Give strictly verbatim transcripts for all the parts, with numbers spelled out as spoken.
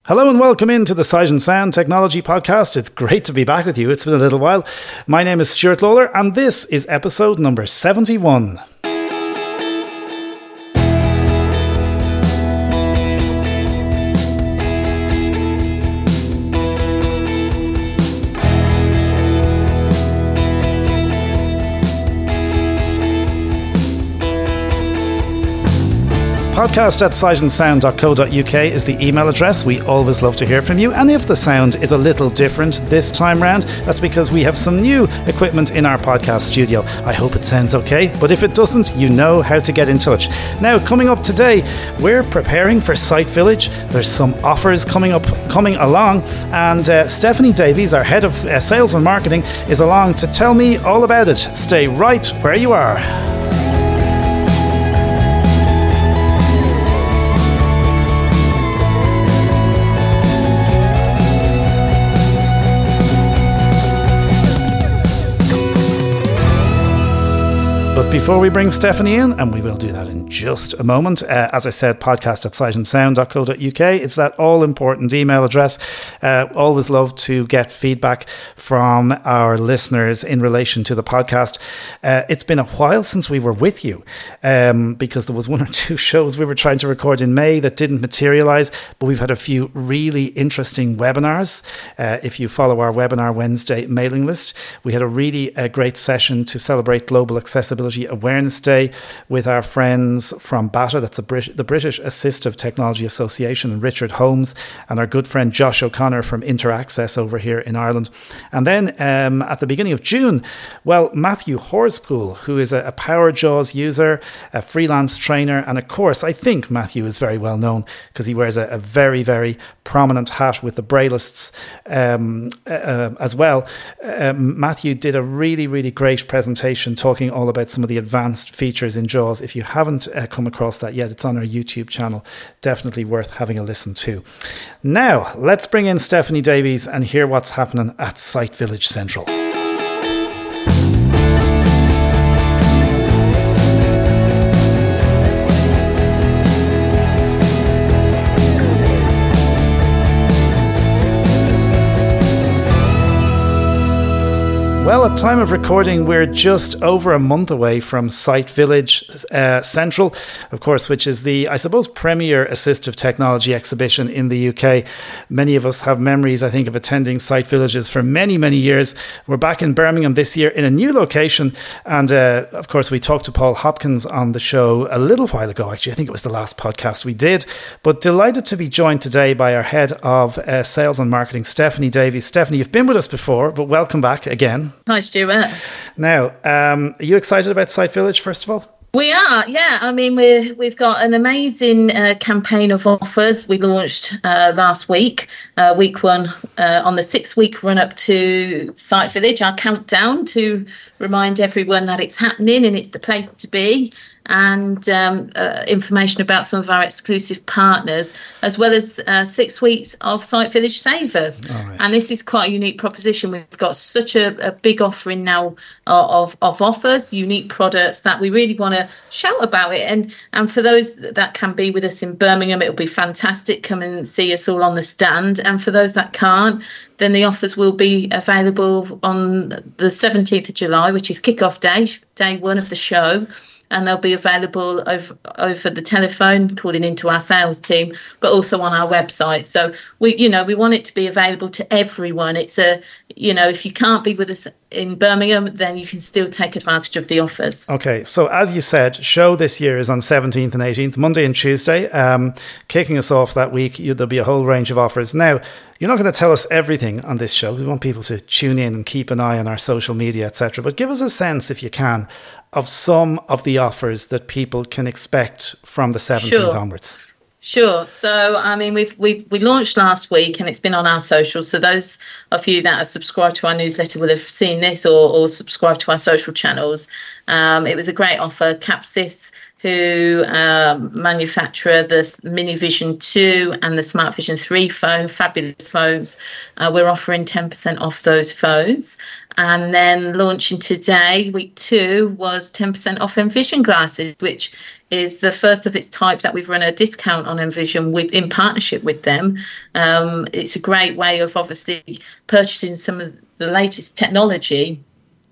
Hello and welcome into the Sight and Sound Technology Podcast. It's great to be back with you. It's been a little while. My name is Stuart Lawler and this is episode number seventy-one. Podcast at sight and sound dot co dot uk is the email address. We always love to hear from you. And if the sound is a little different this time round, that's because we have some new equipment in our podcast studio. I hope it sounds okay, but if it doesn't, you know how to get in touch. Now, coming up today, we're preparing for Sight Village. There's some offers coming up, coming along, and uh, Stephanie Davies, our head of uh, sales and marketing, is along to tell me all about it. Stay right where you are. But before we bring Stephanie in, and we will do that in just a moment, uh, as I said, podcast at sight and sound dot co dot uk. It's that all-important email address. Uh, always love to get feedback from our listeners in relation to the podcast. Uh, it's been a while since we were with you, um, because there was one or two shows we were trying to record in May that didn't materialise, but we've had a few really interesting webinars. Uh, if you follow our Webinar Wednesday mailing list, we had a really uh, great session to celebrate Global Accessibility Awareness Day with our friends from B A T A, that's a Brit- the British Assistive Technology Association, and Richard Holmes, and our good friend Josh O'Connor from Interaccess over here in Ireland. And then um, at the beginning of June, well, Matthew Horspool, who is a, a PowerJaws user, a freelance trainer, and of course, I think Matthew is very well known because he wears a, a very, very prominent hat with the Braillists um, uh, as well. Uh, Matthew did a really, really great presentation talking all about some of the advanced features in JAWS. If you haven't uh, come across that yet, it's on our YouTube channel. Definitely worth having a listen to. Now, let's bring in Stephanie Davies and hear what's happening at Sight Village Central. Well, at time of recording, we're just over a month away from Sight Village uh, Central, of course, which is the, I suppose, premier assistive technology exhibition in the U K. Many of us have memories, I think, of attending Sight Villages for many, many years. We're back in Birmingham this year in a new location. And, uh, of course, we talked to Paul Hopkins on the show a little while ago, actually. I think it was the last podcast we did. But delighted to be joined today by our head of uh, sales and marketing, Stephanie Davies. Stephanie, you've been with us before, but welcome back again. Hi, Stuart. Now, um, are you excited about Sight Village, first of all? We are, yeah. I mean, we're, we've got an amazing uh, campaign of offers. We launched uh, last week, uh, week one, uh, on the six-week run-up to Sight Village, our countdown to remind everyone that it's happening and it's the place to be, and um, uh, information about some of our exclusive partners, as well as uh, six weeks of Sight Village Savers. Right. And this is quite a unique proposition. We've got such a, a big offering now uh, of, of offers, unique products, that we really want to shout about it. And, and for those that can be with us in Birmingham, it'll be fantastic. Come and see us all on the stand. And for those that can't, then the offers will be available on the seventeenth of July, which is kick-off day, day one of the show. And they'll be available over, over the telephone, calling into our sales team, but also on our website. So we, you know, we want it to be available to everyone. It's a, you know, if you can't be with us in Birmingham, then you can still take advantage of the offers. Okay, so as you said, show this year is on seventeenth and eighteenth, Monday and Tuesday. Um, kicking us off that week, you, there'll be a whole range of offers. Now, you're not going to tell us everything on this show. We want people to tune in and keep an eye on our social media, et cetera. But give us a sense, if you can, of some of the offers that people can expect from the seventeenth Sure. onwards. Sure. So, I mean, we've we we launched last week and it's been on our socials. So those of you that are subscribed to our newsletter will have seen this, or, or subscribed to our social channels. Um, it was a great offer. Capsys who um, manufacture the Mini Vision two and the Smart Vision three phone, fabulous phones. Uh, we're offering ten percent off those phones. And then launching today, week two, was ten percent off Envision glasses, which is the first of its type that we've run a discount on Envision with in partnership with them. Um, it's a great way of obviously purchasing some of the latest technology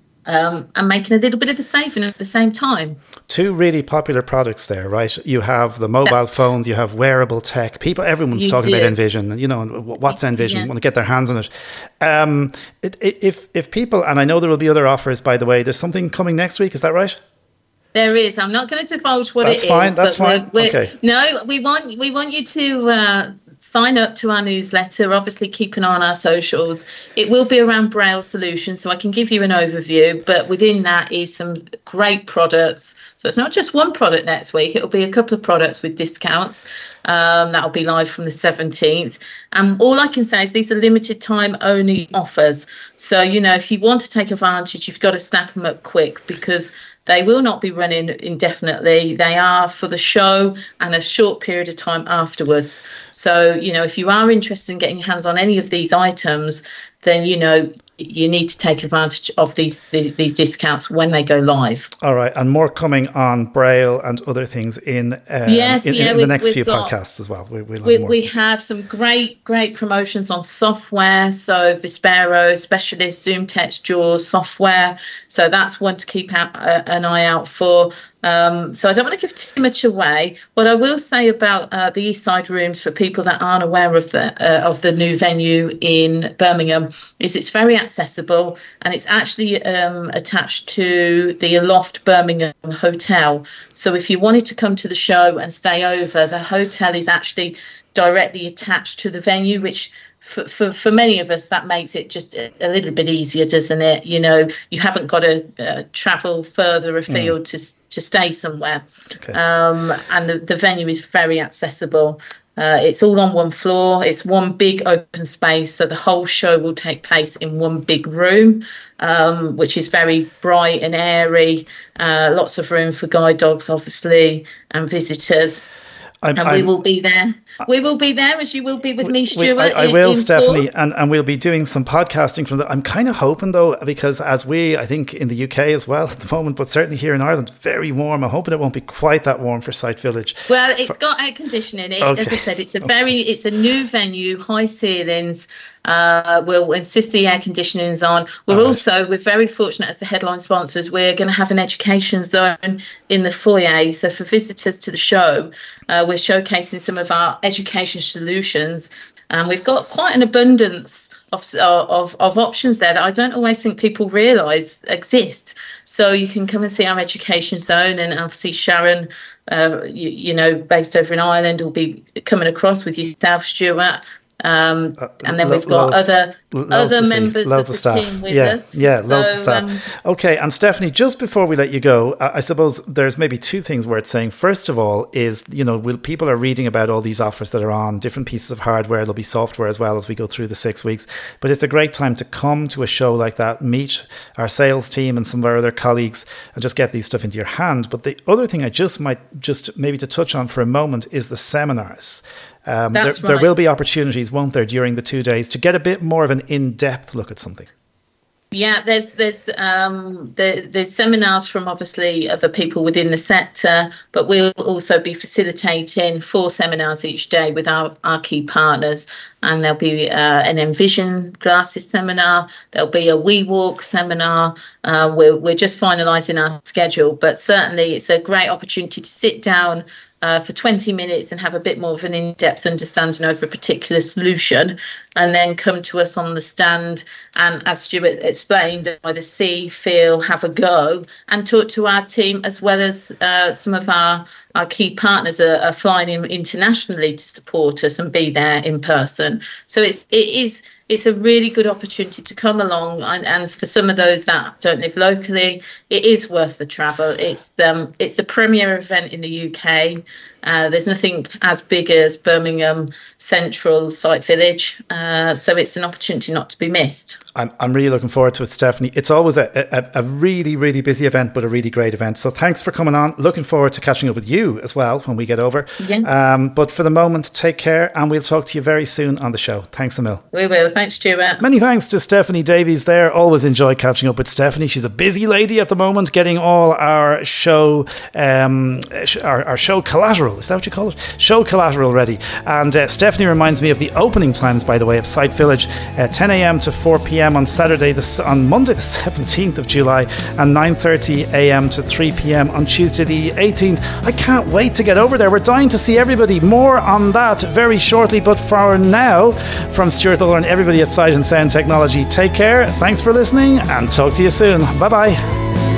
Um, and making a little bit of a saving at the same time. Two really popular products there, right? You have the mobile yeah. phones, you have wearable tech. People, everyone's you talking do. about Envision, you know, what's Envision? Yeah. Want to get their hands on it. Um, it, it. If if people, and I know there will be other offers, by the way, there's something coming next week, is that right? There is. I'm not going to divulge what that's it fine, is. That's fine. That's fine. Okay. No, we want we want you to uh, sign up to our newsletter. Obviously, keep an eye on our socials. It will be around Braille solutions, so I can give you an overview. But within that is some great products. So it's not just one product next week. It'll be a couple of products with discounts. Um, that'll be live from the seventeenth. And all I can say is these are limited time only offers. So, you know, if you want to take advantage, you've got to snap them up quick, because they will not be running indefinitely. They are for the show and a short period of time afterwards. So, you know, if you are interested in getting your hands on any of these items, then, you know, you need to take advantage of these, these these discounts when they go live. All right, and more coming on Braille and other things in, uh, yes, in, yeah, in the next few got, podcasts as well. We, we'll have we, more. we have some great, great promotions on software. So Vispero, Specialist, Zoom Text, Jaws software. So that's one to keep out, uh, an eye out for. Um, so I don't want to give too much away. What I will say about uh, the East Side Rooms, for people that aren't aware of the uh, of the new venue in Birmingham, is it's very accessible, and it's actually um, attached to the Aloft Birmingham Hotel. So if you wanted to come to the show and stay over, the hotel is actually directly attached to the venue, which For, for for many of us, that makes it just a, a little bit easier, doesn't it? You know, you haven't got to uh, travel further afield mm. to to stay somewhere. Okay. Um, and the, the venue is very accessible. Uh, it's all on one floor. It's one big open space, so the whole show will take place in one big room, um, which is very bright and airy. Uh, lots of room for guide dogs, obviously, and visitors. I'm, and we I'm, will be there. We will be there, as you will be with me, Stuart. We, I, I will, in Stephanie, and, and we'll be doing some podcasting from that. I'm kind of hoping, though, because as we, I think in the U K as well at the moment, but certainly here in Ireland, very warm. I'm hoping it won't be quite that warm for Sight Village. Well, it's for, got air conditioning. It, okay. As I said, it's a very, it's a new venue, high ceilings. Uh, we'll insist the air conditioning is on. We're right. also, we're very fortunate as the headline sponsors, we're going to have an education zone in the foyer. So for visitors to the show, uh, we're showcasing some of our education solutions. And we've got quite an abundance of, of, of options there that I don't always think people realise exist. So you can come and see our education zone, and obviously Sharon, uh, you, you know, based over in Ireland, will be coming across with yourself, Stuart. Um, and then we've got loads, other other members of the of team with yeah, us. Yeah, so, loads of staff. Um, okay, and Stephanie, just before we let you go, I suppose there's maybe two things worth saying. First of all is, you know, will people are reading about all these offers that are on, different pieces of hardware, there'll be software as well as we go through the six weeks. But it's a great time to come to a show like that, meet our sales team and some of our other colleagues, and just get these stuff into your hand. But the other thing I just might, just maybe to touch on for a moment, is the seminars. Um, there, right. there will be opportunities, won't there, during the two days to get a bit more of an in-depth look at something. Yeah, there's there's um, there, there's seminars from obviously other people within the sector, but we'll also be facilitating four seminars each day with our, our key partners. And there'll be uh, an Envision glasses seminar. There'll be a WeWalk seminar. Uh, we're we're just finalising our schedule, but certainly it's a great opportunity to sit down Uh, for twenty minutes and have a bit more of an in-depth understanding over a particular solution, and then come to us on the stand and, as Stuart explained, either see, feel, have a go, and talk to our team, as well as uh, some of our, our key partners are, are flying in internationally to support us and be there in person. So it's it is it's a really good opportunity to come along, and, and for some of those that don't live locally, it is worth the travel. It's um it's the premier event in the U K, Uh, there's nothing as big as Birmingham Central Site Village, uh, so it's an opportunity not to be missed. I'm, I'm really looking forward to it, Stephanie. It's always a, a, a really, really busy event, but a really great event. So thanks for coming on. Looking forward to catching up with you as well when we get over. Yeah. Um, but for the moment, take care, and we'll talk to you very soon on the show. Thanks a mil. We will. Thanks, Stuart. Many thanks to Stephanie Davies there. Always enjoy catching up with Stephanie. She's a busy lady at the moment, getting all our show, um, our, our show collateral. Is that what you call it? Show collateral ready. And uh, Stephanie reminds me of the opening times, by the way, of Site Village, uh, ten a.m. to four p.m. on Saturday, the, on Monday the seventeenth of July, and nine thirty a.m. to three p.m. on Tuesday the eighteenth. I can't wait to get over there. We're dying to see everybody. More on that very shortly. But for now, from Stuart Fuller and everybody at Sight and Sound Technology, take care. Thanks for listening, and talk to you soon. Bye bye.